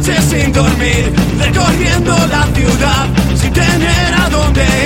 noches sin dormir, recorriendo la ciudad sin tener a dónde ir.